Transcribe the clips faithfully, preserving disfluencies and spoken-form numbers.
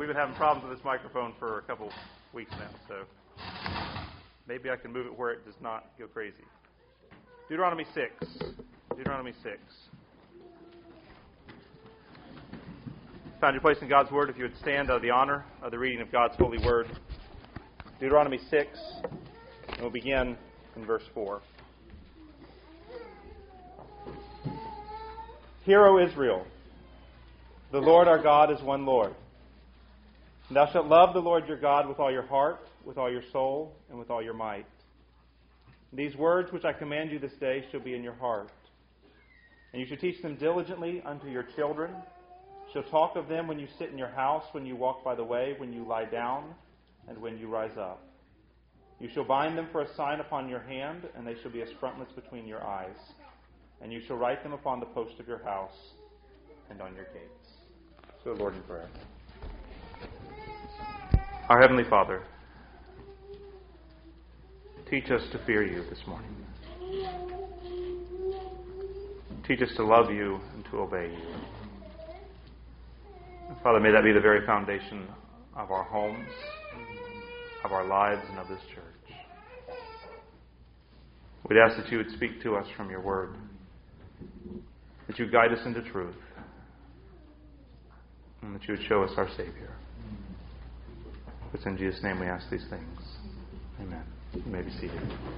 we've been having problems with this microphone for a couple weeks now, so maybe I can move it where it does not go crazy. Deuteronomy six. Deuteronomy six. Found your place in God's Word. If you would stand out of the honor of the reading of God's holy Word. Deuteronomy six, and we'll begin in verse four. Hear, O Israel, the Lord our God is one Lord. And thou shalt love the Lord your God with all your heart, with all your soul, and with all your might. And these words which I command you this day shall be in your heart. And you shall teach them diligently unto your children. Shall talk of them when you sit in your house, when you walk by the way, when you lie down, and when you rise up. You shall bind them for a sign upon your hand, and they shall be as frontlets between your eyes. And you shall write them upon the post of your house and on your gates. So, Lord, in prayer. Our Heavenly Father, teach us to fear you this morning. Teach us to love you and to obey you. And Father, may that be the very foundation of our homes, of our lives, and of this church. We'd ask that you would speak to us from your word, that you guide us into truth, and that you would show us our Savior. It's in Jesus' name we ask these things. Amen. You may be seated.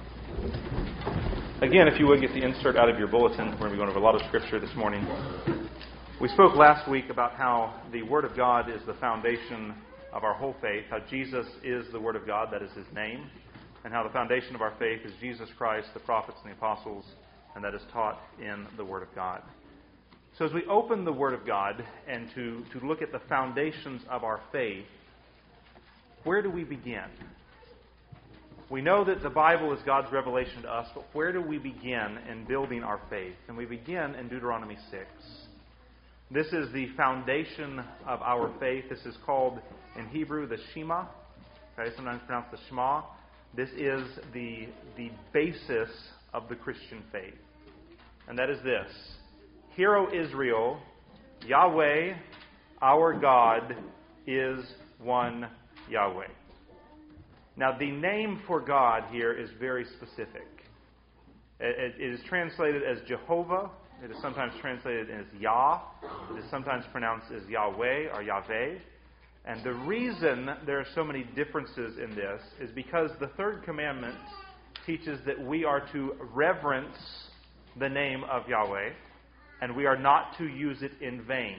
Again, if you would get the insert out of your bulletin, we're going to be going over a lot of Scripture this morning. We spoke last week about how the Word of God is the foundation of our whole faith, how Jesus is the Word of God, that is His name, and how the foundation of our faith is Jesus Christ, the prophets and the apostles, and that is taught in the Word of God. So as we open the Word of God and to, to look at the foundations of our faith, where do we begin? We know that the Bible is God's revelation to us, but where do we begin in building our faith? And we begin in Deuteronomy six. This is the foundation of our faith. This is called, in Hebrew, the Shema. Okay, sometimes pronounced the Shema. This is the, the basis of the Christian faith. And that is this. Hear, O Israel, Yahweh, our God, is one Yahweh. Now, the name for God here is very specific. It, it is translated as Jehovah. It is sometimes translated as Yah. It is sometimes pronounced as Yahweh or Yahweh. And the reason there are so many differences in this is because the third commandment teaches that we are to reverence the name of Yahweh, and we are not to use it in vain.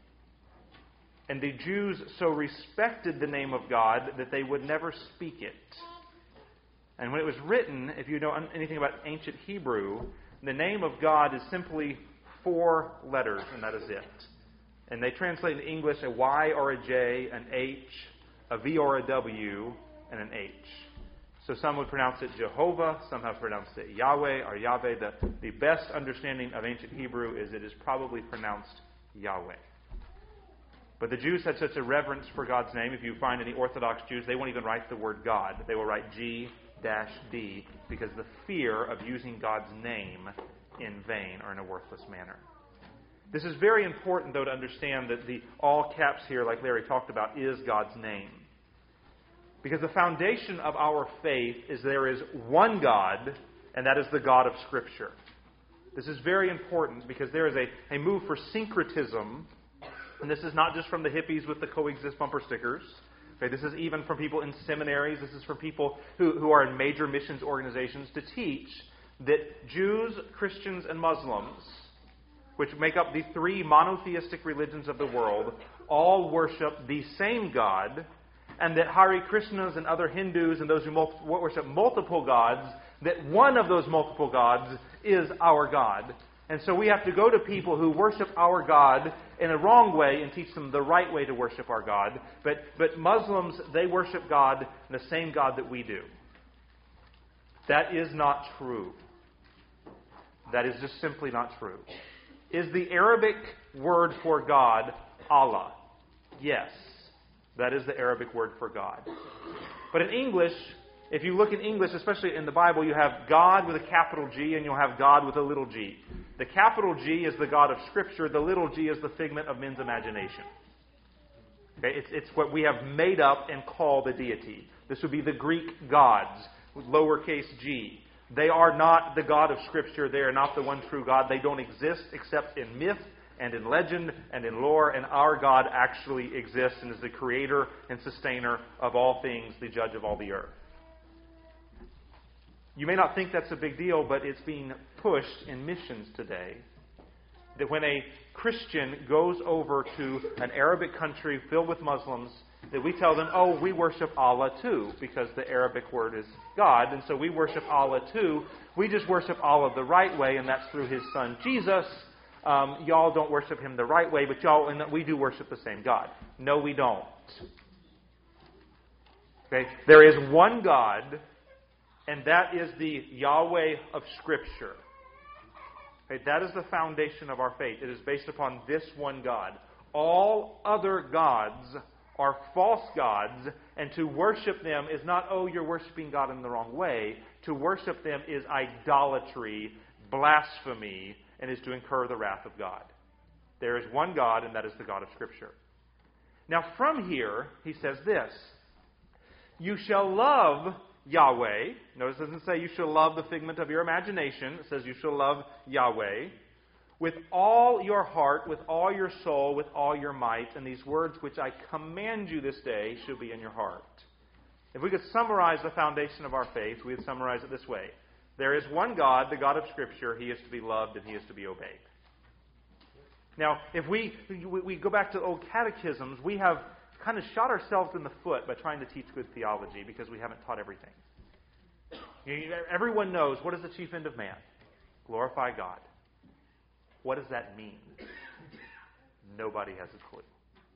And the Jews so respected the name of God that they would never speak it. And when it was written, if you know anything about ancient Hebrew, the name of God is simply four letters, and that is it. And they translate in English a Y or a J, an H, a V or a W, and an H. So some would pronounce it Jehovah, some have pronounced it Yahweh or Yahweh. The, the best understanding of ancient Hebrew is it is probably pronounced Yahweh. But the Jews had such a reverence for God's name. If you find any Orthodox Jews, they won't even write the word God. They will write G D because the fear of using God's name in vain or in a worthless manner. This is very important, though, to understand that the all caps here, like Larry talked about, is God's name. Because the foundation of our faith is there is one God, and that is the God of Scripture. This is very important because there is a, a move for syncretism. And this is not just from the hippies with the coexist bumper stickers. Okay, this is even from people in seminaries. This is from people who, who are in major missions organizations to teach that Jews, Christians, and Muslims, which make up the three monotheistic religions of the world, all worship the same God, and that Hare Krishnas and other Hindus and those who mul- worship multiple gods, that one of those multiple gods is our God. And so we have to go to people who worship our God in a wrong way and teach them the right way to worship our God. But, but Muslims, they worship God, the same God that we do. That is not true. That is just simply not true. Is the Arabic word for God Allah? Yes. That is the Arabic word for God. But in English, if you look in English, especially in the Bible, you have God with a capital G and you'll have God with a little g. The capital G is the God of Scripture. The little g is the figment of men's imagination. Okay? It's, it's what we have made up and called a deity. This would be the Greek gods, with lowercase g. They are not the God of Scripture. They are not the one true God. They don't exist except in myth and in legend and in lore. And our God actually exists and is the creator and sustainer of all things, the judge of all the earth. You may not think that's a big deal, but it's being pushed in missions today. That when a Christian goes over to an Arabic country filled with Muslims, that we tell them, oh, we worship Allah too, because the Arabic word is God, and so we worship Allah too. We just worship Allah the right way, and that's through His Son Jesus. Um, y'all don't worship Him the right way, but y'all, and we do worship the same God. No, we don't. Okay? There is one God, and that is the Yahweh of Scripture. Okay? That is the foundation of our faith. It is based upon this one God. All other gods are false gods, and to worship them is not, oh, you're worshiping God in the wrong way. To worship them is idolatry, blasphemy, and is to incur the wrath of God. There is one God, and that is the God of Scripture. Now, from here, he says this: you shall love Yahweh. Notice it doesn't say you shall love the figment of your imagination. It says you shall love Yahweh with all your heart, with all your soul, with all your might. And these words which I command you this day shall be in your heart. If we could summarize the foundation of our faith, we would summarize it this way. There is one God, the God of Scripture. He is to be loved and He is to be obeyed. Now, if we, we go back to old catechisms, we have kind of shot ourselves in the foot by trying to teach good theology because we haven't taught everything. Everyone knows, what is the chief end of man? Glorify God. What does that mean? Nobody has a clue.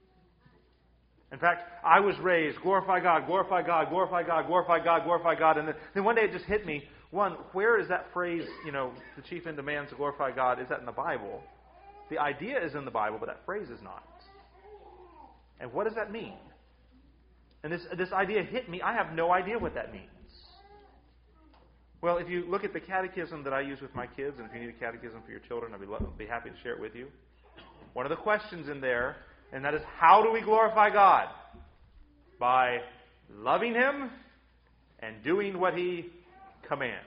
In fact, I was raised, glorify God, glorify God, glorify God, glorify God, glorify God. And then, then one day it just hit me, one, where is that phrase, you know, the chief end of man to glorify God? Is that in the Bible? The idea is in the Bible, but that phrase is not. And what does that mean? And this, this idea hit me. I have no idea what that means. Well, if you look at the catechism that I use with my kids, and if you need a catechism for your children, I'd be, lo- be happy to share it with you. One of the questions in there, and that is, how do we glorify God? By loving Him and doing what He commands.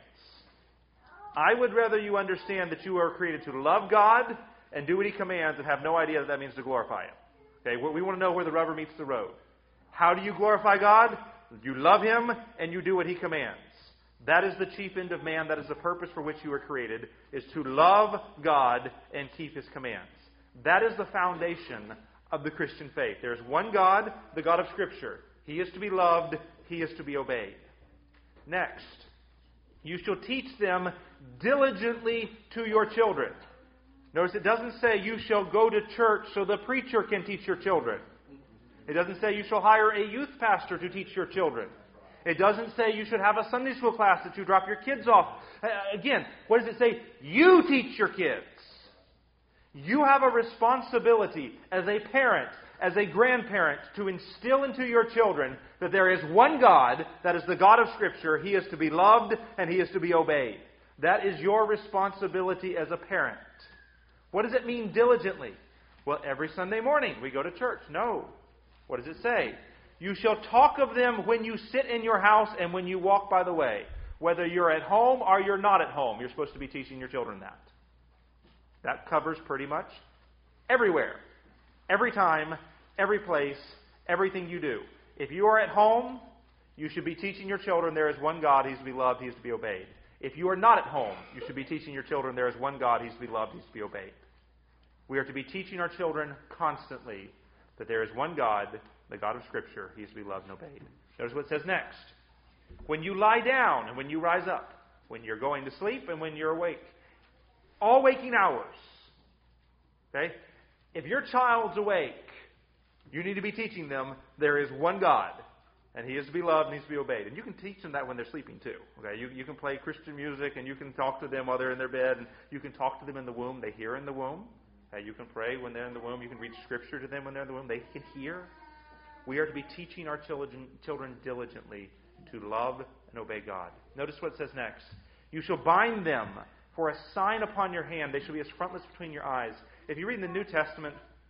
I would rather you understand that you are created to love God and do what He commands and have no idea that that means to glorify Him. Okay, we want to know where the rubber meets the road. How do you glorify God? You love Him and you do what He commands. That is the chief end of man. That is the purpose for which you were created, is to love God and keep His commands. That is the foundation of the Christian faith. There is one God, the God of Scripture. He is to be loved. He is to be obeyed. Next, you shall teach them diligently to your children. Notice it doesn't say you shall go to church so the preacher can teach your children. It doesn't say you shall hire a youth pastor to teach your children. It doesn't say you should have a Sunday school class that you drop your kids off. Again, what does it say? You teach your kids. You have a responsibility as a parent, as a grandparent, to instill into your children that there is one God, that is the God of Scripture. He is to be loved and He is to be obeyed. That is your responsibility as a parent. What does it mean diligently? Well, every Sunday morning we go to church. No. What does it say? You shall talk of them when you sit in your house and when you walk by the way. Whether you're at home or you're not at home, you're supposed to be teaching your children that. That covers pretty much everywhere. Every time, every place, everything you do. If you are at home, you should be teaching your children there is one God, He is to be loved, He is to be obeyed. If you are not at home, you should be teaching your children there is one God, He is to be loved, He is to be obeyed. We are to be teaching our children constantly that there is one God, the God of Scripture. He is to be loved and obeyed. Notice what it says next. When you lie down and when you rise up, when you're going to sleep and when you're awake. All waking hours. Okay? If your child's awake, you need to be teaching them there is one God. And He is to be loved and He is to be obeyed. And you can teach them that when they're sleeping too. Okay? You, you can play Christian music and you can talk to them while they're in their bed. And you can talk to them in the womb. They hear in the womb. Okay? You can pray when they're in the womb. You can read Scripture to them when they're in the womb. They can hear. We are to be teaching our children, children diligently to love and obey God. Notice what it says next. You shall bind them for a sign upon your hand. They shall be as frontlets between your eyes. If you read in the New Testament,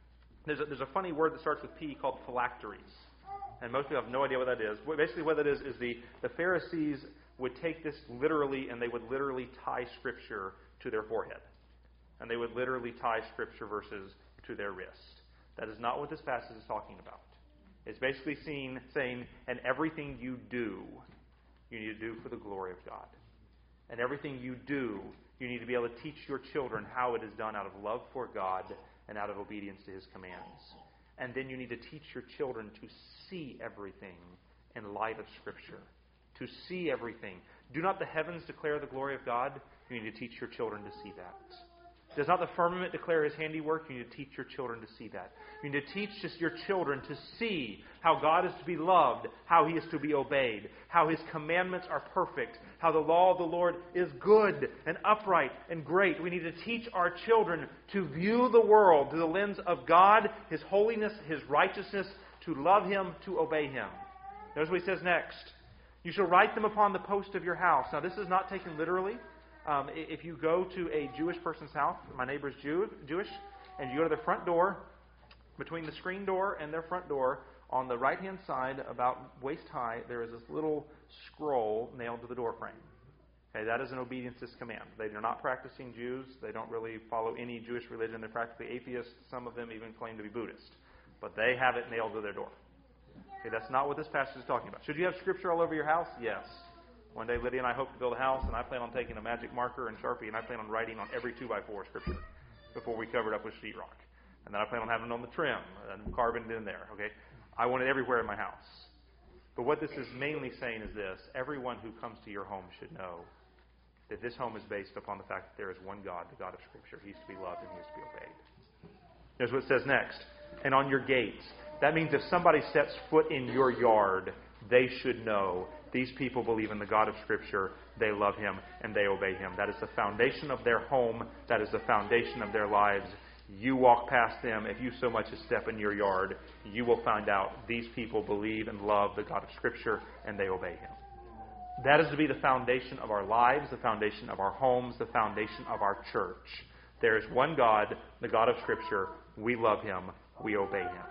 There's a, there's a funny word that starts with P called phylacteries. And most people have no idea what that is. Basically what that is is the, the Pharisees would take this literally, and they would literally tie Scripture to their forehead. And they would literally tie Scripture verses to their wrist. That is not what this passage is talking about. It's basically seen, saying, and everything you do, you need to do for the glory of God. And everything you do, you need to be able to teach your children how it is done out of love for God and out of obedience to His commands. And then you need to teach your children to see everything in light of Scripture. To see everything. Do not the heavens declare the glory of God? You need to teach your children to see that. Does not the firmament declare His handiwork? You need to teach your children to see that. You need to teach just your children to see how God is to be loved, how He is to be obeyed, how His commandments are perfect, how the law of the Lord is good and upright and great. We need to teach our children to view the world through the lens of God, His holiness, His righteousness, to love Him, to obey Him. Notice what He says next. You shall write them upon the post of your house. Now, this is not taken literally. Um, if you go to a Jewish person's house, my neighbor's Jew, Jewish, and you go to their front door, between the screen door and their front door, on the right-hand side, about waist high, there is this little scroll nailed to the door frame. Okay, that is an obedience to His command. They are not practicing Jews. They don't really follow any Jewish religion. They're practically atheists. Some of them even claim to be Buddhist. But they have it nailed to their door. Okay, that's not what this passage is talking about. Should you have Scripture all over your house? Yes. One day, Lydia and I hope to build a house, and I plan on taking a magic marker and Sharpie, and I plan on writing on every two by four Scripture before we cover it up with sheetrock. And then I plan on having it on the trim and carving it in there. Okay, I want it everywhere in my house. But what this is mainly saying is this: everyone who comes to your home should know that this home is based upon the fact that there is one God, the God of Scripture. He is to be loved and He is to be obeyed. Here's what it says next. And on your gates. That means if somebody sets foot in your yard, they should know these people believe in the God of Scripture, they love Him, and they obey Him. That is the foundation of their home. That is the foundation of their lives. You walk past them, if you so much as step in your yard, you will find out these people believe and love the God of Scripture, and they obey Him. That is to be the foundation of our lives, the foundation of our homes, the foundation of our church. There is one God, the God of Scripture. We love Him. We obey Him.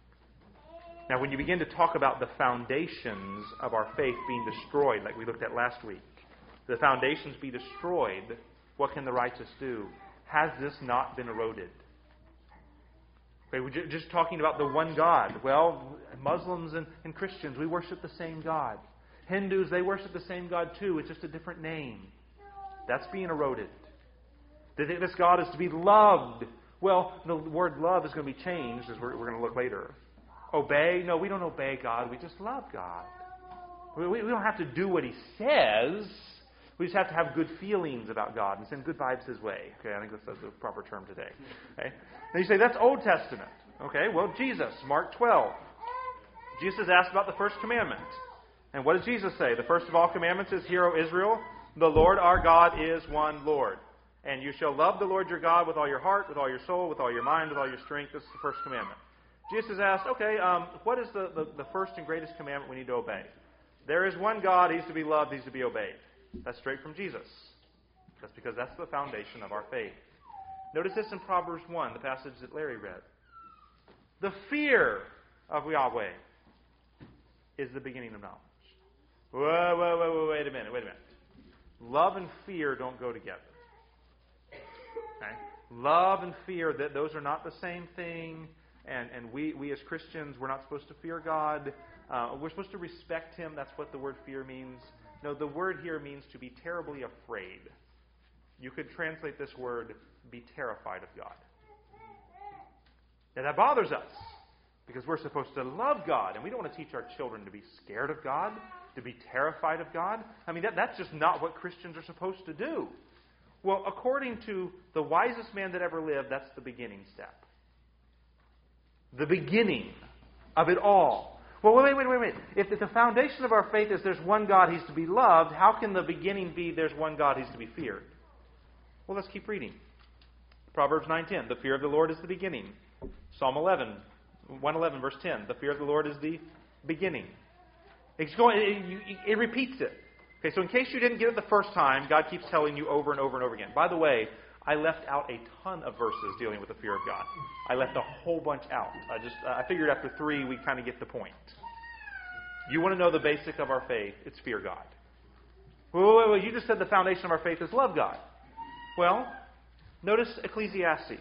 Now, when you begin to talk about the foundations of our faith being destroyed, like we looked at last week, the foundations be destroyed, what can the righteous do? Has this not been eroded? Okay, we're just talking about the one God. Well, Muslims and, and Christians, we worship the same God. Hindus, they worship the same God too. It's just a different name. That's being eroded. They think this God is to be loved. Well, the word love is going to be changed, as we're, we're going to look later. Obey? No, we don't obey God. We just love God. We, we don't have to do what He says. We just have to have good feelings about God and send good vibes His way. Okay, I think that's the proper term today. Okay. Now you say, that's Old Testament. Okay, well, Jesus, Mark twelve. Jesus is asked about the first commandment. And what does Jesus say? The first of all commandments is, Hear, O Israel, the Lord our God is one Lord. And you shall love the Lord your God with all your heart, with all your soul, with all your mind, with all your strength. This is the first commandment. Jesus is asked, okay, um, what is the, the, the first and greatest commandment we need to obey? There is one God. He's to be loved. He's to be obeyed. That's straight from Jesus. That's because that's the foundation of our faith. Notice this in Proverbs one, the passage that Larry read. The fear of Yahweh is the beginning of knowledge. Whoa, whoa, whoa, whoa, wait a minute, wait a minute. Love and fear don't go together. Okay? Love and fear, that those are not the same thing. And, and we, we as Christians, we're not supposed to fear God. Uh, we're supposed to respect Him. That's what the word fear means. No, the word here means to be terribly afraid. You could translate this word, be terrified of God. Now that bothers us, because we're supposed to love God, and we don't want to teach our children to be scared of God, to be terrified of God. I mean, that, that's just not what Christians are supposed to do. Well, according to the wisest man that ever lived, that's the beginning step. The beginning of it all. Well, wait, wait, wait, wait. If the foundation of our faith is there's one God, He's to be loved, how can the beginning be there's one God, He's to be feared? Well, let's keep reading. Proverbs nine ten. The fear of the Lord is the beginning. Psalm eleven, one eleven, verse ten. The fear of the Lord is the beginning. It's going, it, it repeats it. Okay, so in case you didn't get it the first time, God keeps telling you over and over and over again. By the way, I left out a ton of verses dealing with the fear of God. I left a whole bunch out. I just I figured after three we kind of get the point. You want to know the basic of our faith? It's fear God. Wait, wait, wait, you just said the foundation of our faith is love God. Well, notice Ecclesiastes.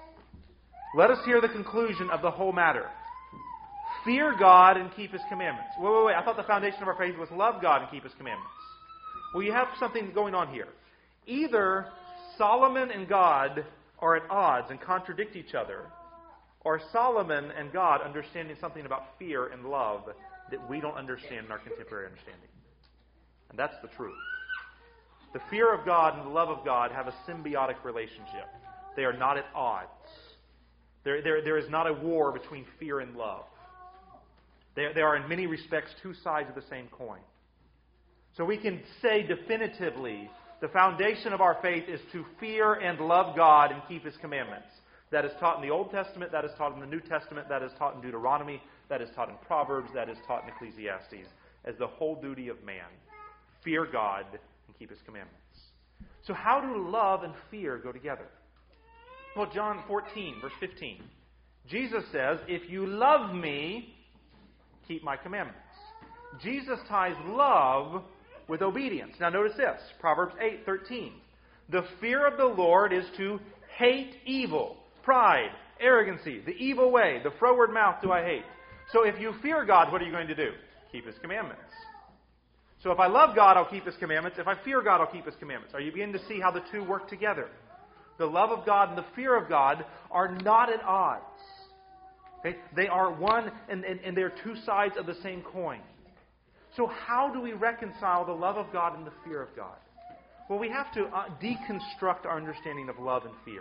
Let us hear the conclusion of the whole matter. Fear God and keep His commandments. Wait, wait, wait. I thought the foundation of our faith was love God and keep His commandments. Well, you have something going on here. Either Solomon and God are at odds and contradict each other, or Solomon and God understanding something about fear and love that we don't understand in our contemporary understanding. And that's the truth. The fear of God and the love of God have a symbiotic relationship. They are not at odds. There, there, there is not a war between fear and love. They, they are in many respects two sides of the same coin. So we can say definitively the foundation of our faith is to fear and love God and keep His commandments. That is taught in the Old Testament, that is taught in the New Testament, that is taught in Deuteronomy, that is taught in Proverbs, that is taught in Ecclesiastes as the whole duty of man. Fear God and keep His commandments. So how do love and fear go together? Well, John fourteen, verse fifteen. Jesus says, if you love me, keep my commandments. Jesus ties love with obedience. Now notice this, Proverbs eight thirteen. The fear of the Lord is to hate evil, pride, arrogancy, the evil way, the froward mouth do I hate. So if you fear God, what are you going to do? Keep His commandments. So if I love God, I'll keep His commandments. If I fear God, I'll keep His commandments. Are you beginning to see how the two work together? The love of God and the fear of God are not at odds. Okay? They are one, and, and, and they're two sides of the same coin. So how do we reconcile the love of God and the fear of God? Well, we have to uh, deconstruct our understanding of love and fear.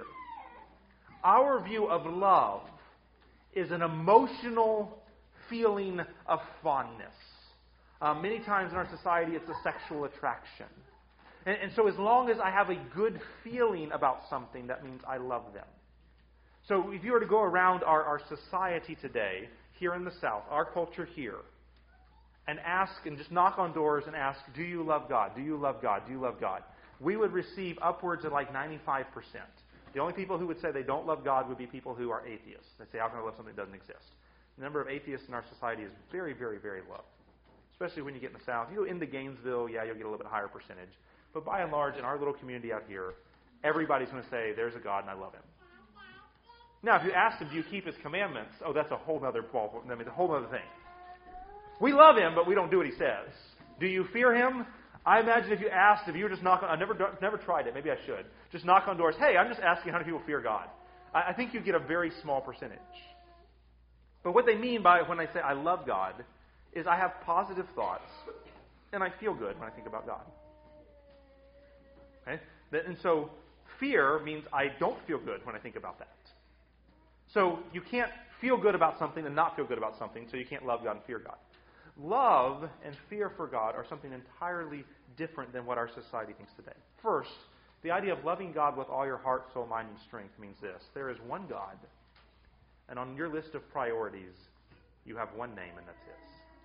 Our view of love is an emotional feeling of fondness. Uh, many times in our society, it's a sexual attraction. And, and so as long as I have a good feeling about something, that means I love them. So if you were to go around our, our society today, here in the South, our culture here, and ask and just knock on doors and ask, do you love God? Do you love God? Do you love God? We would receive upwards of like ninety-five percent. The only people who would say they don't love God would be people who are atheists. They say, how can I love something that doesn't exist? The number of atheists in our society is very, very, very low. Especially when you get in the South. You go into Gainesville, yeah, you'll get a little bit higher percentage. But by and large, in our little community out here, everybody's going to say, there's a God and I love Him. Now, if you ask them, do you keep His commandments? Oh, that's a whole other ball. I mean, a whole other thing. We love Him, but we don't do what He says. Do you fear Him? I imagine if you asked, if you were just knock on, I've never, never tried it, maybe I should, just knock on doors, hey, I'm just asking how many people fear God. I, I think you get a very small percentage. But what they mean by when I say I love God is I have positive thoughts and I feel good when I think about God. Okay? And so fear means I don't feel good when I think about that. So you can't feel good about something and not feel good about something, so you can't love God and fear God. Love and fear for God are something entirely different than what our society thinks today. First, the idea of loving God with all your heart, soul, mind, and strength means this. There is one God, and on your list of priorities, you have one name, and that's His.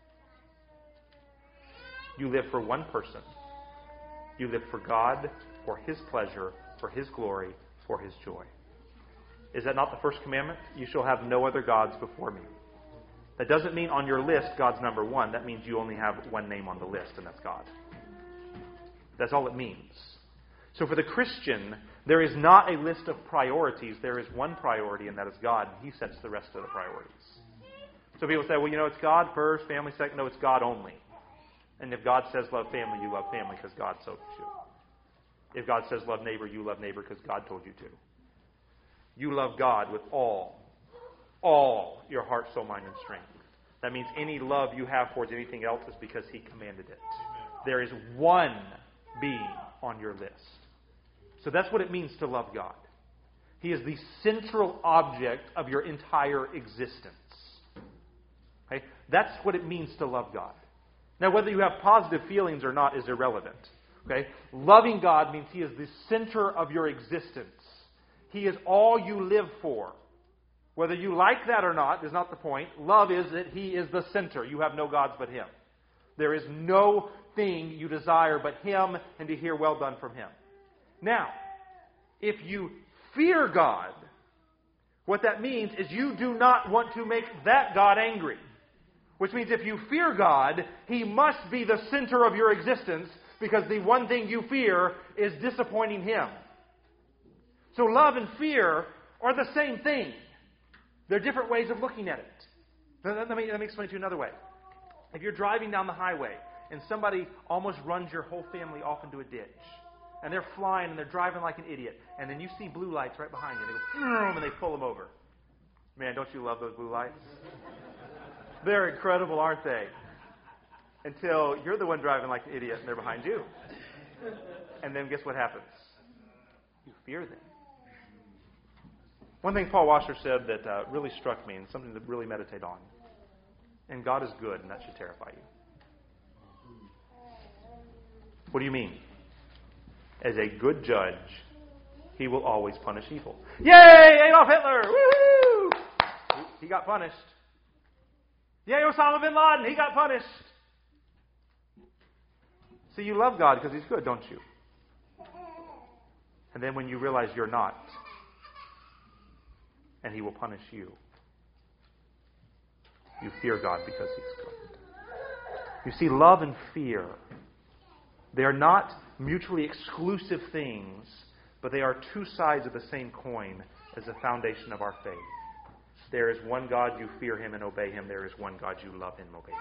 You live for one person. You live for God, for His pleasure, for His glory, for His joy. Is that not the first commandment? You shall have no other gods before me. That doesn't mean on your list God's number one. That means you only have one name on the list, and that's God. That's all it means. So for the Christian, there is not a list of priorities. There is one priority, and that is God, and He sets the rest of the priorities. So people say, well, you know, it's God first, family second. No, it's God only. And if God says love family, you love family because God so you. If God says love neighbor, you love neighbor because God told you to. You love God with all, all your heart, soul, mind, and strength. That means any love you have towards anything else is because He commanded it. There is one being on your list. So that's what it means to love God. He is the central object of your entire existence. Okay? That's what it means to love God. Now, whether you have positive feelings or not is irrelevant. Okay? Loving God means He is the center of your existence. He is all you live for. Whether you like that or not is not the point. Love is that He is the center. You have no gods but Him. There is no thing you desire but Him and to hear well done from Him. Now, If you fear God, what that means is you do not want to make that God angry. Which means if you fear God, He must be the center of your existence, because the one thing you fear is disappointing Him. So love and fear are the same thing. They're different ways of looking at it. Let me, let me explain to you another way. If you're driving down the highway and somebody almost runs your whole family off into a ditch, and they're flying and they're driving like an idiot, and then you see blue lights right behind you, and they go, and they pull them over. Man, don't you love those blue lights? They're incredible, aren't they? Until you're the one driving like an idiot and they're behind you. And then guess what happens? You fear them. One thing Paul Washer said that uh, really struck me and something to really meditate on. And God is good, and that should terrify you. What do you mean? As a good judge, He will always punish evil. Yay, Adolf Hitler! Woohoo! He got punished. Yay, Osama bin Laden! He got punished. See, you love God because He's good, don't you? And then when you realize you're not, and He will punish you, you fear God because He's good. You see, love and fear, they are not mutually exclusive things, but they are two sides of the same coin as the foundation of our faith. There is one God, you fear Him and obey Him. There is one God, you love Him and obey Him.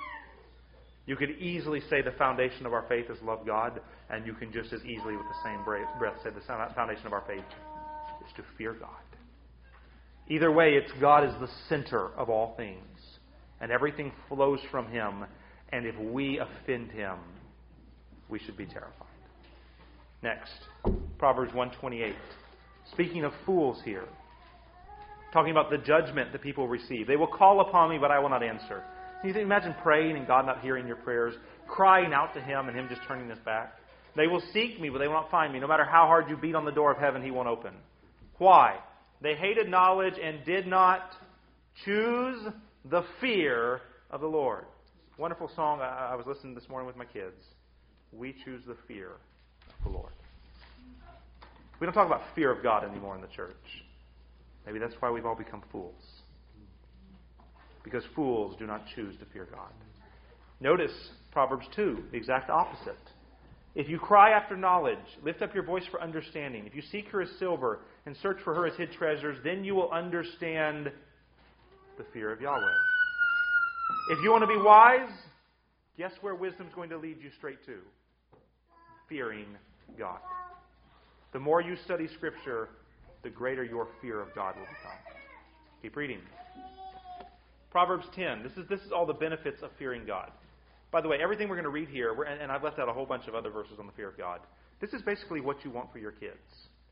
You could easily say the foundation of our faith is love God, and you can just as easily with the same breath say the foundation of our faith is to fear God. Either way, it's God is the center of all things, and everything flows from Him, and if we offend Him, we should be terrified. Next, Proverbs one twenty-eight. Speaking of fools here, talking about the judgment that people receive. They will call upon me, but I will not answer. Can you imagine praying and God not hearing your prayers, crying out to Him and Him just turning His back? They will seek me, but they will not find me. No matter how hard you beat on the door of heaven, He won't open. Why? They hated knowledge and did not choose the fear of the Lord. Wonderful song I was listening to this morning with my kids. We choose the fear of the Lord. We don't talk about fear of God anymore in the church. Maybe that's why we've all become fools. Because fools do not choose to fear God. Notice Proverbs two, the exact opposite. If you cry after knowledge, lift up your voice for understanding. If you seek her as silver and search for her as hid treasures, then you will understand the fear of Yahweh. If you want to be wise, guess where wisdom is going to lead you straight to? Fearing God. The more you study Scripture, the greater your fear of God will become. Keep reading. Proverbs ten. This is this is all the benefits of fearing God. By the way, everything we're going to read here, we're, and, and I've left out a whole bunch of other verses on the fear of God. This is basically what you want for your kids.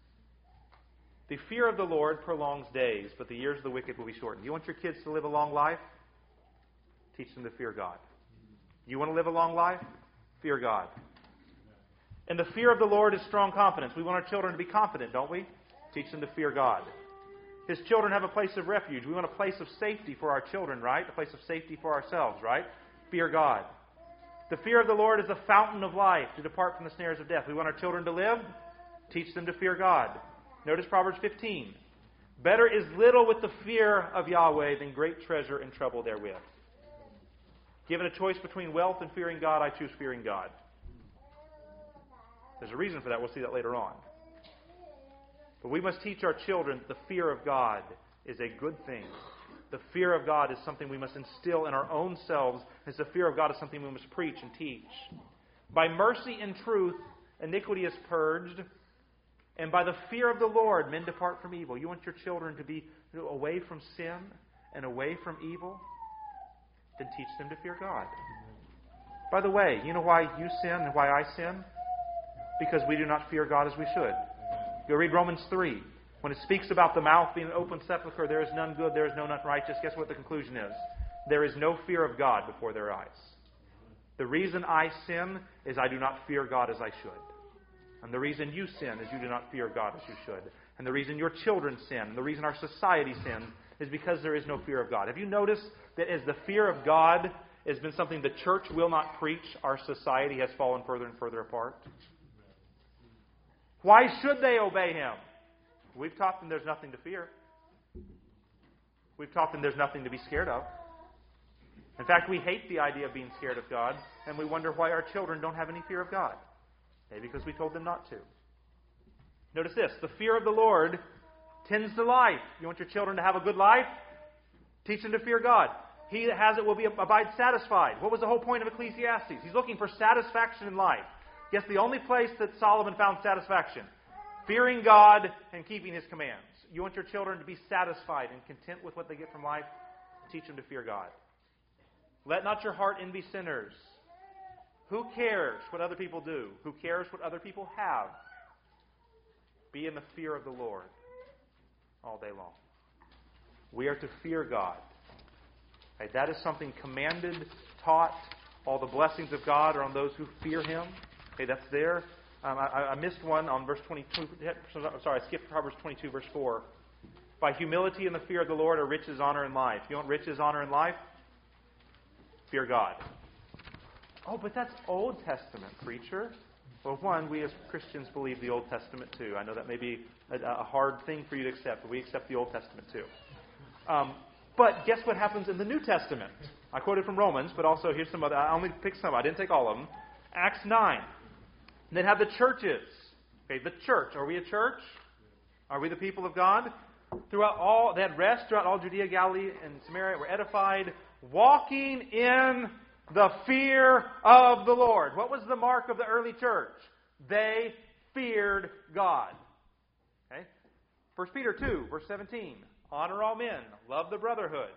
The fear of the Lord prolongs days, but the years of the wicked will be shortened. You want your kids to live a long life? Teach them to fear God. You want to live a long life? Fear God. And the fear of the Lord is strong confidence. We want our children to be confident, don't we? Teach them to fear God. His children have a place of refuge. We want a place of safety for our children, right? A place of safety for ourselves, right? Fear God. The fear of the Lord is the fountain of life, to depart from the snares of death. We want our children to live? Teach them to fear God. Notice Proverbs fifteen. Better is little with the fear of Yahweh than great treasure and trouble therewith. Given a choice between wealth and fearing God, I choose fearing God. There's a reason for that. We'll see that later on. But we must teach our children that the fear of God is a good thing. The fear of God is something we must instill in our own selves, as the fear of God is something we must preach and teach. By mercy and truth, iniquity is purged, and by the fear of the Lord, men depart from evil. You want your children to be away from sin and away from evil? Then teach them to fear God. By the way, you know why you sin and why I sin? Because we do not fear God as we should. Go read Romans three. When it speaks about the mouth being an open sepulchre, there is none good, there is no none righteous. Guess what the conclusion is? There is no fear of God before their eyes. The reason I sin is I do not fear God as I should. And the reason you sin is you do not fear God as you should. And the reason your children sin, and the reason our society sins, is because there is no fear of God. Have you noticed that as the fear of God has been something the church will not preach, our society has fallen further and further apart? Why should they obey Him? We've taught them there's nothing to fear. We've taught them there's nothing to be scared of. In fact, we hate the idea of being scared of God, and we wonder why our children don't have any fear of God. Maybe because we told them not to. Notice this, the fear of the Lord tends to life. You want your children to have a good life? Teach them to fear God. He that has it will be abide satisfied. What was the whole point of Ecclesiastes? He's looking for satisfaction in life. Guess the only place that Solomon found satisfaction? Fearing God and keeping His commands. You want your children to be satisfied and content with what they get from life? Teach them to fear God. Let not your heart envy sinners. Who cares what other people do? Who cares what other people have? Be in the fear of the Lord all day long. We are to fear God. Okay, that is something commanded, taught. All the blessings of God are on those who fear Him. Okay, that's there. Um, I, I missed one on verse twenty-two. Sorry, I skipped Proverbs twenty-two, verse four. By humility and the fear of the Lord are riches, honor, and life. You want riches, honor, and life? Fear God. Oh, but that's Old Testament, preacher. Well, one, we as Christians believe the Old Testament too. I know that may be a, a hard thing for you to accept, but we accept the Old Testament too. Um, but guess what happens in the New Testament? I quoted from Romans, but also here's some other. I only picked some. I didn't take all of them. Acts nine. And then have the churches. Okay, the church. Are we a church? Are we the people of God? Throughout all, they had rest throughout all Judea, Galilee, and Samaria. Were edified, walking in the fear of the Lord. What was the mark of the early church? They feared God. Okay? First Peter two, verse seventeen. Honor all men. Love the brotherhood.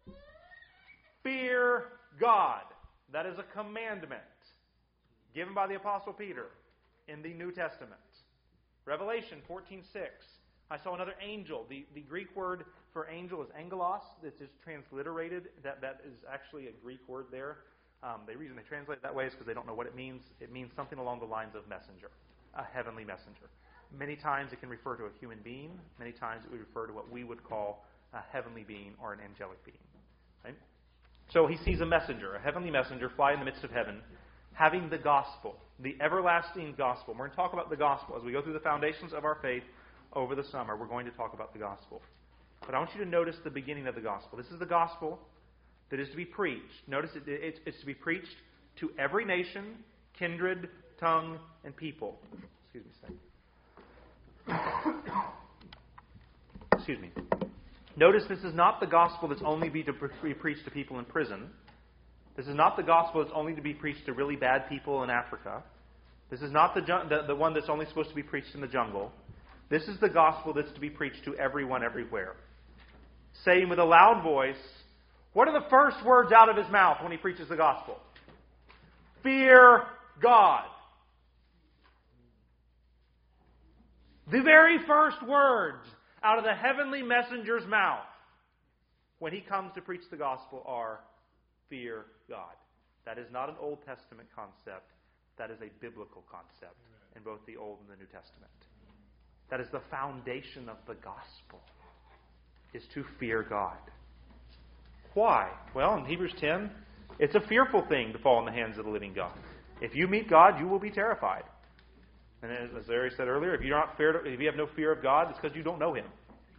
Fear God. That is a commandment given by the Apostle Peter in the New Testament. Revelation fourteen six. I saw another angel. The, the Greek word for angel is angelos. This is transliterated. That, that is actually a Greek word there. Um, the reason they translate it that way is because they don't know what it means. It means something along the lines of messenger, a heavenly messenger. Many times it can refer to a human being. Many times it would refer to what we would call a heavenly being or an angelic being. Right? So he sees a messenger, a heavenly messenger, fly in the midst of heaven, having the gospel, the everlasting gospel. We're going to talk about the gospel as we go through the foundations of our faith over the summer. We're going to talk about the gospel. But I want you to notice the beginning of the gospel. This is the gospel that is to be preached. Notice it, it, it's to be preached to every nation, kindred, tongue, and people. Excuse me a second. Excuse me. Notice this is not the gospel that's only be to be preached to people in prison. This is not the gospel that's only to be preached to really bad people in Africa. This is not the, the, the one that's only supposed to be preached in the jungle. This is the gospel that's to be preached to everyone everywhere. Saying with a loud voice, what are the first words out of his mouth when he preaches the gospel? Fear God. The very first words out of the heavenly messenger's mouth when he comes to preach the gospel are, fear God. That is not an Old Testament concept. That is a biblical concept in both the Old and the New Testament. That is the foundation of the gospel, is to fear God. Why? Well, in Hebrews ten, it's a fearful thing to fall in the hands of the living God. If you meet God, you will be terrified. And as, as Larry said earlier, if you're not feared, if you have no fear of God, it's because you don't know Him.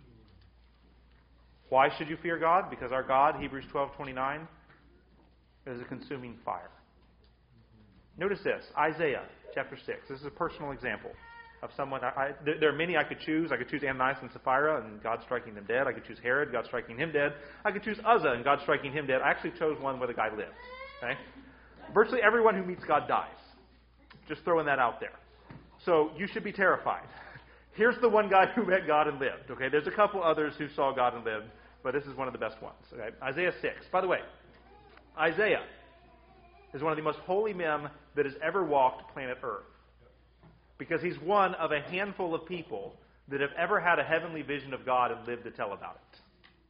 Why should you fear God? Because our God, Hebrews twelve twenty-nine, is a consuming fire. Notice this, Isaiah chapter six. This is a personal example of someone. I, I, there, there are many I could choose. I could choose Ananias and Sapphira and God striking them dead. I could choose Herod, God striking him dead. I could choose Uzzah and God striking him dead. I actually chose one where the guy lived. Okay? Virtually everyone who meets God dies. Just throwing that out there. So you should be terrified. Here's the one guy who met God and lived. Okay, there's a couple others who saw God and lived, but this is one of the best ones. Okay? Isaiah six. By the way, Isaiah is one of the most holy men that has ever walked planet Earth. Because he's one of a handful of people that have ever had a heavenly vision of God and lived to tell about it.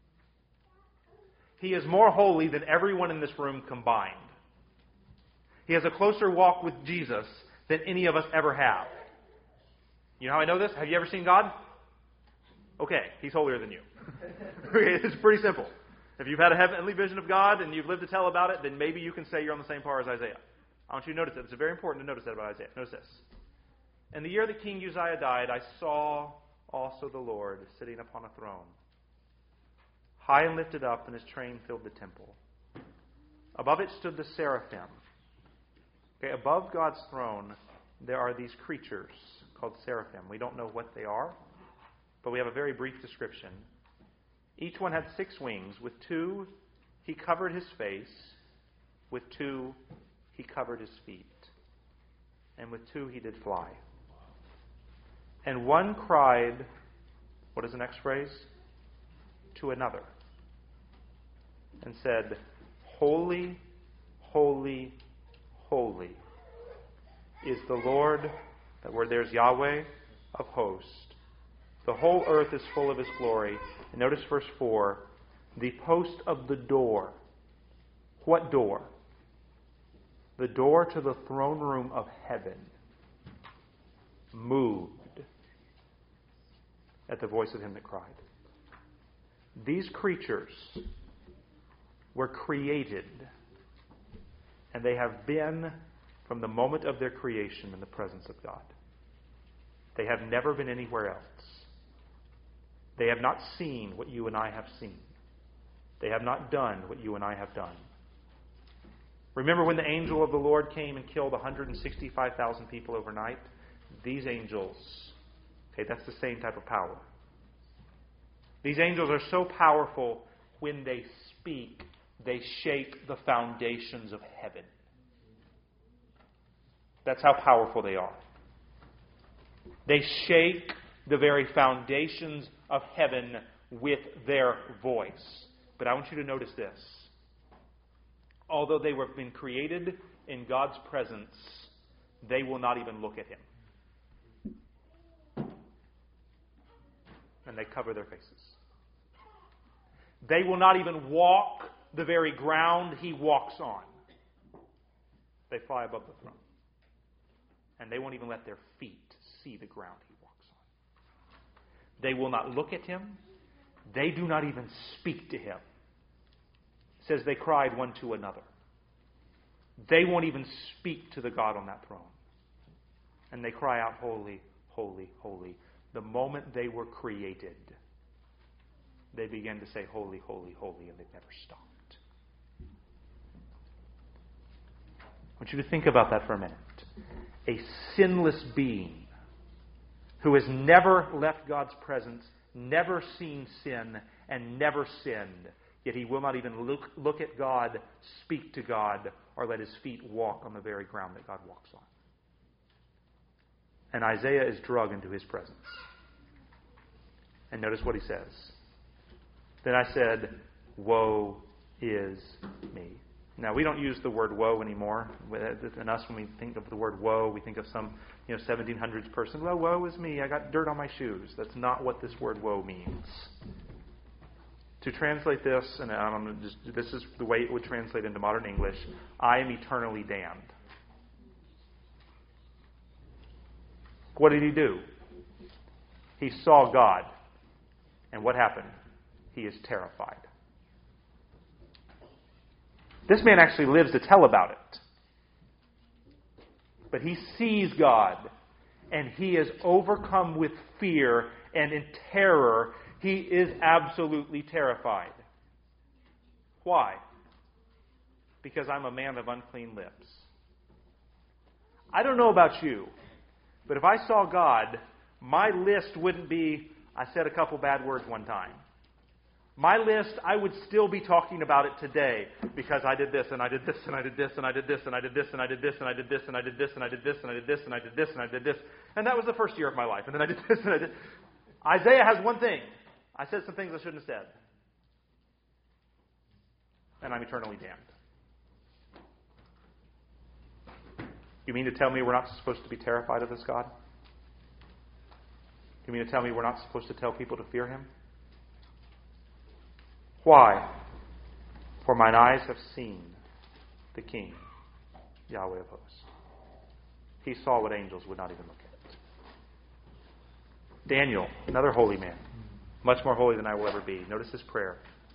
He is more holy than everyone in this room combined. He has a closer walk with Jesus than any of us ever have. You know how I know this? Have you ever seen God? Okay, He's holier than you. It's pretty simple. If you've had a heavenly vision of God and you've lived to tell about it, then maybe you can say you're on the same par as Isaiah. I want you to notice that. It's very important to notice that about Isaiah. Notice this. In the year that King Uzziah died, I saw also the Lord sitting upon a throne, high and lifted up, and his train filled the temple. Above it stood the seraphim. Okay, above God's throne, there are these creatures called seraphim. We don't know what they are, but we have a very brief description. Each one had six wings. With two, he covered his face. With two, he covered his feet. And with two, he did fly. And one cried, what is the next phrase? To another. And said, Holy, holy, holy is the Lord, that word there's Yahweh of hosts. The whole earth is full of his glory. And notice verse four, the post of the door. What door? The door to the throne room of heaven moved at the voice of him that cried. These creatures were created, and they have been from the moment of their creation in the presence of God. They have never been anywhere else. They have not seen what you and I have seen. They have not done what you and I have done. Remember when the angel of the Lord came and killed one hundred sixty-five thousand people overnight? These angels, okay, that's the same type of power. These angels are so powerful, when they speak, they shake the foundations of heaven. That's how powerful they are. They shake the very foundations of heaven with their voice. But I want you to notice this. Although they have been created in God's presence, they will not even look at him. And they cover their faces. They will not even walk the very ground he walks on. They fly above the throne. And they won't even let their feet see the ground he walks on. They will not look at him. They do not even speak to him. It says they cried one to another. They won't even speak to the God on that throne. And they cry out, holy, holy, holy. The moment they were created, they began to say, holy, holy, holy, and they've never stopped. I want you to think about that for a minute. A sinless being who has never left God's presence, never seen sin, and never sinned, yet he will not even look, look at God, speak to God, or let his feet walk on the very ground that God walks on. And Isaiah is dragged into his presence. And notice what he says. Then I said, woe is me. Now, we don't use the word woe anymore. In us, when we think of the word woe, we think of some you know, seventeen hundreds person. Well, woe is me. I got dirt on my shoes. That's not what this word woe means. To translate this, and I'm just, this is the way it would translate into modern English, I am eternally damned. What did he do? He saw God. And what happened? He is terrified. This man actually lives to tell about it. But he sees God, and he is overcome with fear, and in terror, he is absolutely terrified. Why? Because I'm a man of unclean lips. I don't know about you, but if I saw God, my list wouldn't be, I said a couple bad words one time. My list, I would still be talking about it today because I did this and I did this and I did this and I did this and I did this and I did this and I did this and I did this and I did this and I did this and I did this and I did this. And that was the first year of my life. And then I did this and I did. Isaiah has one thing. I said some things I shouldn't have said. And I'm eternally damned. You mean to tell me we're not supposed to be terrified of this God? You mean to tell me we're not supposed to tell people to fear him? Why? For mine eyes have seen the King, Yahweh of hosts. He saw what angels would not even look at. Daniel, another holy man, much more holy than I will ever be. Notice his prayer.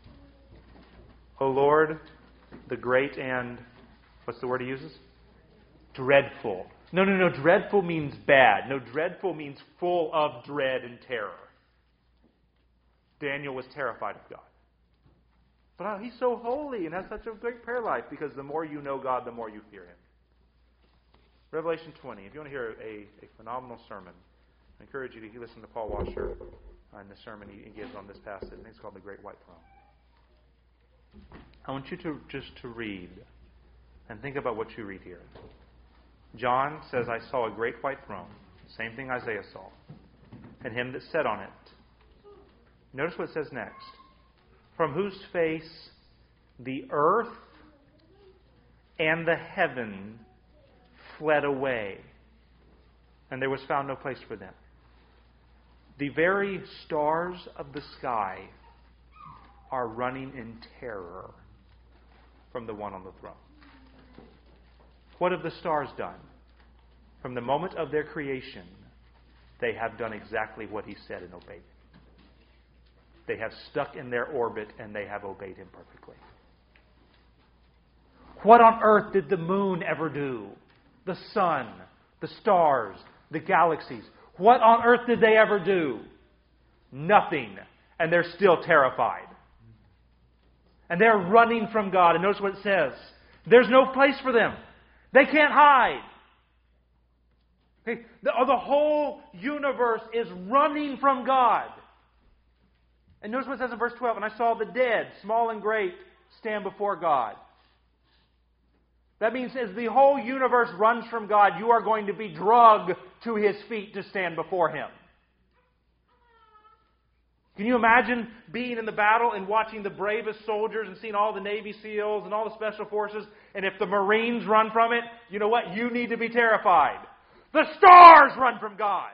O Lord, the great and, what's the word he uses? Dreadful. No, no, no. Dreadful means bad. No, dreadful means full of dread and terror. Daniel was terrified of God. But oh, he's so holy and has such a great prayer life, because the more you know God, the more you fear Him. Revelation twenty. If you want to hear a, a phenomenal sermon, I encourage you to listen to Paul Washer and the sermon he gives on this passage. I think it's called The Great White Throne. I want you to just to read and think about what you read here. John says, I saw a great white throne. Same thing Isaiah saw. And him that sat on it. Notice what it says next. From whose face the earth and the heaven fled away, and there was found no place for them. The very stars of the sky are running in terror from the one on the throne. What have the stars done? From the moment of their creation, they have done exactly what He said and obeyed. They have stuck in their orbit and they have obeyed Him perfectly. What on earth did the moon ever do? The sun, the stars, the galaxies. What on earth did they ever do? Nothing. And they're still terrified. And they're running from God. And notice what it says. There's no place for them. They can't hide. Okay? The, the whole universe is running from God. And notice what it says in verse twelve. And I saw the dead, small and great, stand before God. That means as the whole universe runs from God, you are going to be dragged to His feet to stand before Him. Can you imagine being in the battle and watching the bravest soldiers and seeing all the Navy SEALs and all the Special Forces, and if the Marines run from it, you know what? You need to be terrified. The stars run from God.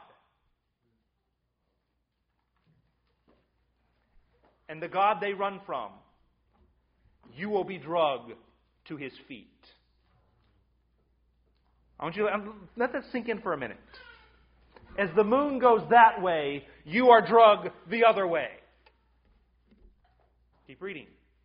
And the God they run from, you will be dragged to His feet. I want you to let that sink in for a minute. As the moon goes that way, you are dragged the other way. Keep reading.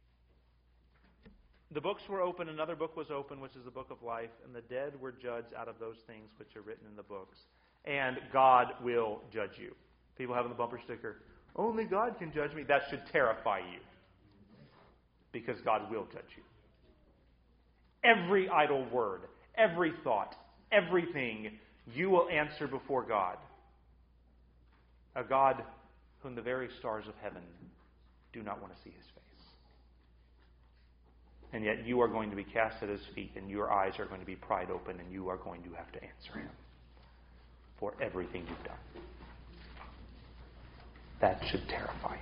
The books were open, another book was open, which is the book of life, and the dead were judged out of those things which are written in the books. And God will judge you. People have on the bumper sticker, only God can judge me. That should terrify you. Because God will judge you. Every idle word, every thought, everything, you will answer before God. A God whom the very stars of heaven do not want to see His face. And yet you are going to be cast at His feet, and your eyes are going to be pried open, and you are going to have to answer Him for everything you've done. That should terrify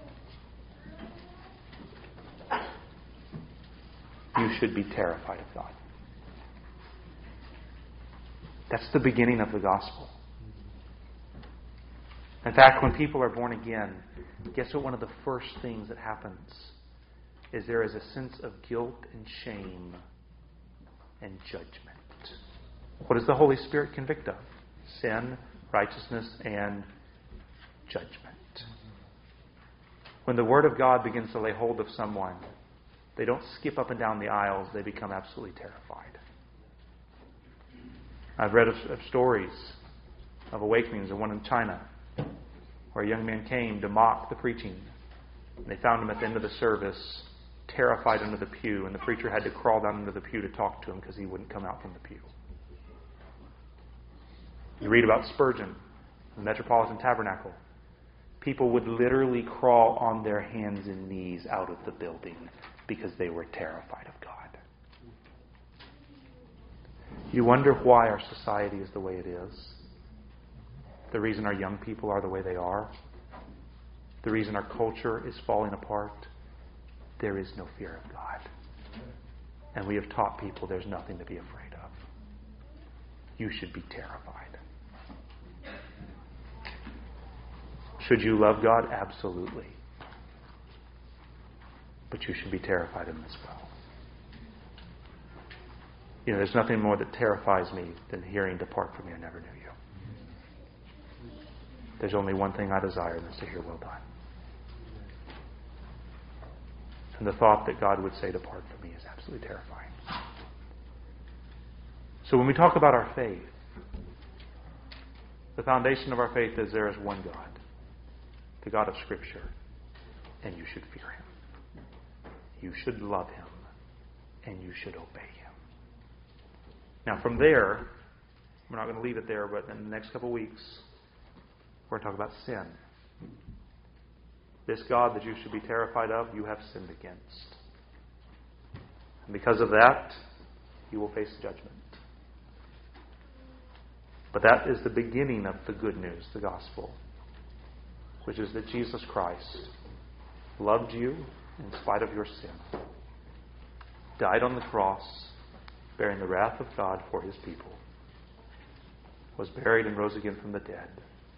you. You should be terrified of God. That's the beginning of the gospel. In fact, when people are born again, guess what one of the first things that happens is there is a sense of guilt and shame and judgment. What does the Holy Spirit convict of? Sin, righteousness, and judgment. When the Word of God begins to lay hold of someone, they don't skip up and down the aisles, they become absolutely terrified. I've read of, of stories of awakenings, of one in China, where a young man came to mock the preaching. And they found him at the end of the service, terrified under the pew, and the preacher had to crawl down into the pew to talk to him because he wouldn't come out from the pew. You read about Spurgeon, the Metropolitan Tabernacle. People would literally crawl on their hands and knees out of the building because they were terrified of God. You wonder why our society is the way it is. The reason our young people are the way they are. The reason our culture is falling apart. There is no fear of God. And we have taught people there's nothing to be afraid of. You should be terrified. Should you love God? Absolutely. But you should be terrified of Him as well. You know, there's nothing more that terrifies me than hearing, "Depart from me, I never knew you." There's only one thing I desire, and that's to hear, "Well done." And the thought that God would say, "Depart from me," is absolutely terrifying. So when we talk about our faith, The foundation of our faith is there is one God, the God of Scripture, and you should fear Him. You should love Him, and you should obey Him. Now from there, we're not going to leave it there, but in the next couple of weeks, we're going to talk about sin. This God that you should be terrified of, you have sinned against. And because of that, you will face judgment. But that is the beginning of the good news, the gospel, which is that Jesus Christ loved you in spite of your sin, died on the cross, bearing the wrath of God for His people, was buried and rose again from the dead,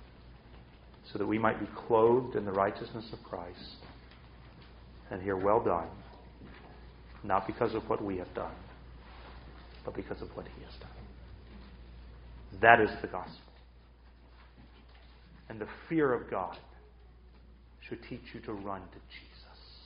so that we might be clothed in the righteousness of Christ and hear, well done, not because of what we have done, but because of what He has done. That is the gospel. And the fear of God should teach you to run to Jesus.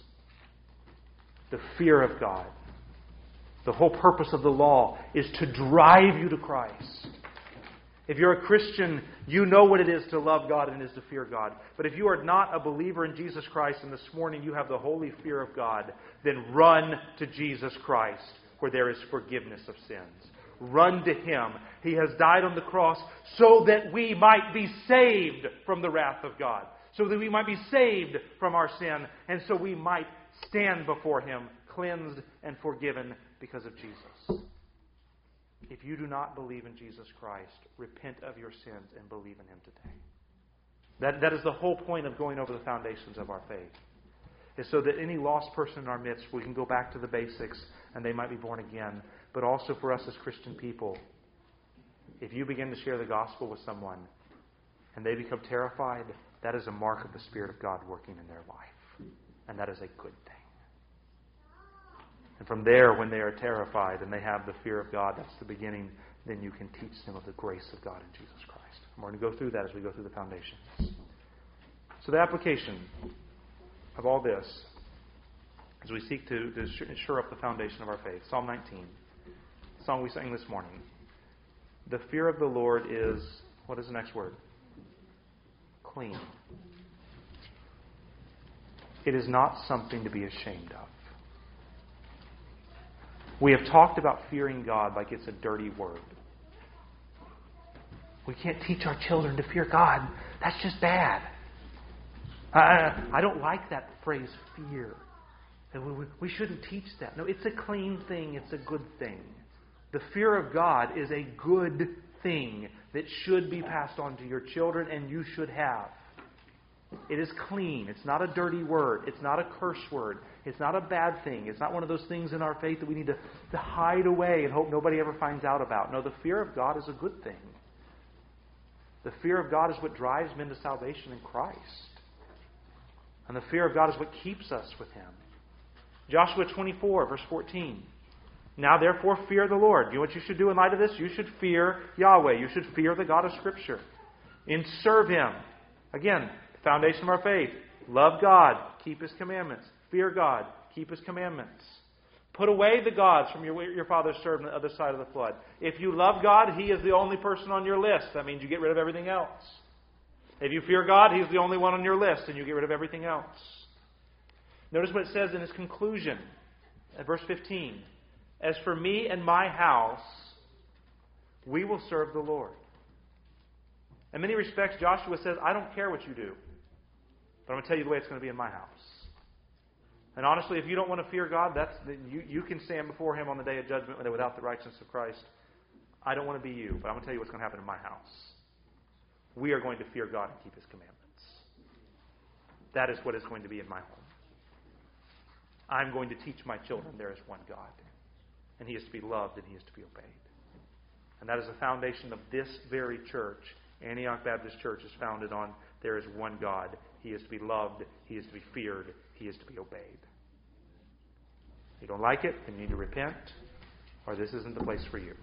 The fear of God. The whole purpose of the law is to drive you to Christ. If you're a Christian, you know what it is to love God and it is to fear God. But if you are not a believer in Jesus Christ and this morning you have the holy fear of God, then run to Jesus Christ where there is forgiveness of sins. Run to Him. He has died on the cross so that we might be saved from the wrath of God. So that we might be saved from our sin. And so we might stand before Him cleansed and forgiven because of Jesus. If you do not believe in Jesus Christ, repent of your sins and believe in Him today. That, that is the whole point of going over the foundations of our faith. Is so that any lost person in our midst, we can go back to the basics and they might be born again. But also for us as Christian people, if you begin to share the gospel with someone and they become terrified, that is a mark of the Spirit of God working in their life. And that is a good thing. And from there, when they are terrified and they have the fear of God, that's the beginning, then you can teach them of the grace of God in Jesus Christ. And we're going to go through that as we go through the foundations. So the application of all this, as we seek to, to shore up the foundation of our faith. Psalm nineteen, the song we sang this morning. The fear of the Lord is, what is the next word? Clean. It is not something to be ashamed of. We have talked about fearing God like it's a dirty word. We can't teach our children to fear God. That's just bad. I, I don't like that phrase, fear. We, we shouldn't teach that. No, it's a clean thing. It's a good thing. The fear of God is a good thing that should be passed on to your children and you should have. It is clean. It's not a dirty word. It's not a curse word. It's not a bad thing. It's not one of those things in our faith that we need to, to hide away and hope nobody ever finds out about. No, the fear of God is a good thing. The fear of God is what drives men to salvation in Christ. And the fear of God is what keeps us with Him. Joshua twenty-four, verse fourteen. Now therefore fear the Lord. You know what you should do in light of this? You should fear Yahweh. You should fear the God of Scripture. And serve Him. Again, foundation of our faith. Love God. Keep His commandments. Fear God. Keep His commandments. Put away the gods from your, your fathers served on the other side of the flood. If you love God, He is the only person on your list. That means you get rid of everything else. If you fear God, He's the only one on your list, and you get rid of everything else. Notice what it says in His conclusion, at verse fifteen. As for me and my house, we will serve the Lord. In many respects, Joshua says, I don't care what you do, but I'm going to tell you the way it's going to be in my house. And honestly, if you don't want to fear God, that's you, you can stand before Him on the day of judgment without the righteousness of Christ. I don't want to be you, but I'm going to tell you what's going to happen in my house. We are going to fear God and keep His commandments. That is what is going to be in my home. I'm going to teach my children there is one God. And He is to be loved and He is to be obeyed. And that is the foundation of this very church. Antioch Baptist Church is founded on there is one God. He is to be loved. He is to be feared. He is to be obeyed. If you don't like it, then you need to repent, or this isn't the place for you.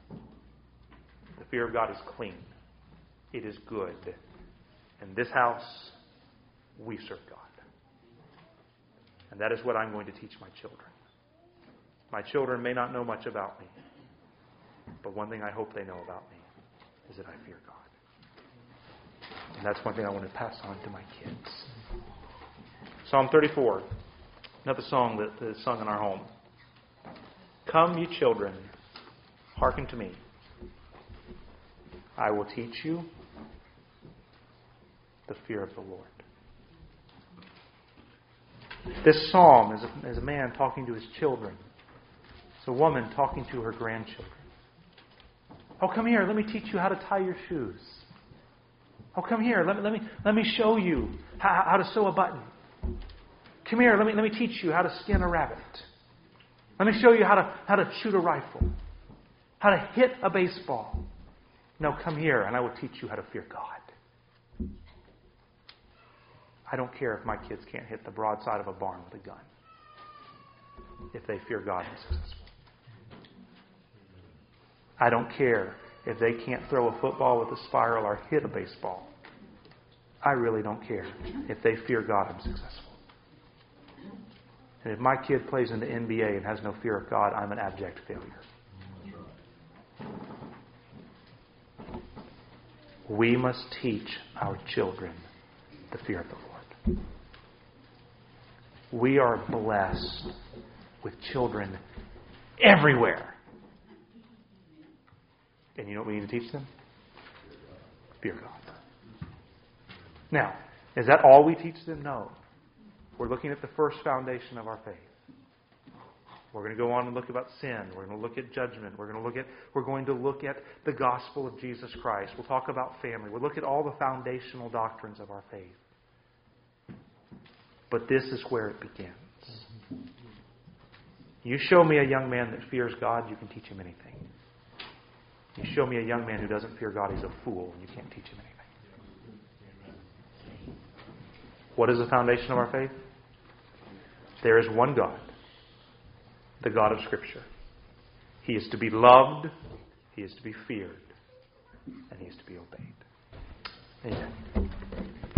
The fear of God is clean. It is good. In this house, we serve God. And that is what I'm going to teach my children. My children may not know much about me, but one thing I hope they know about me is that I fear God. And that's one thing I want to pass on to my kids. Psalm thirty-four, another song that is sung in our home. Come, ye children, hearken to me. I will teach you the fear of the Lord. This psalm is a, is a man talking to his children. It's a woman talking to her grandchildren. Oh, come here. Let me teach you how to tie your shoes. Oh, come here. Let me, let me, let me show you how, how to sew a button. Come here. Let me, let me teach you how to skin a rabbit. Let me show you how to, how to shoot a rifle. How to hit a baseball. No, come here and I will teach you how to fear God. I don't care if my kids can't hit the broadside of a barn with a gun. If they fear God and successful. I don't care if they can't throw a football with a spiral or hit a baseball. I really don't care if they fear God and successful. And if my kid plays in the N B A and has no fear of God, I'm an abject failure. We must teach our children the fear of the Lord. We are blessed with children everywhere. And you know what we need to teach them? Fear God. Now, is that all we teach them? No. We're looking at the first foundation of our faith. We're going to go on and look about sin. We're going to look at judgment. We're going to look at we're going to look at the gospel of Jesus Christ. We'll talk about family. We'll look at all the foundational doctrines of our faith. But this is where it begins. You show me a young man that fears God, you can teach him anything. You show me a young man who doesn't fear God, he's a fool, and you can't teach him anything. What is the foundation of our faith? There is one God, the God of Scripture. He is to be loved, He is to be feared, and He is to be obeyed.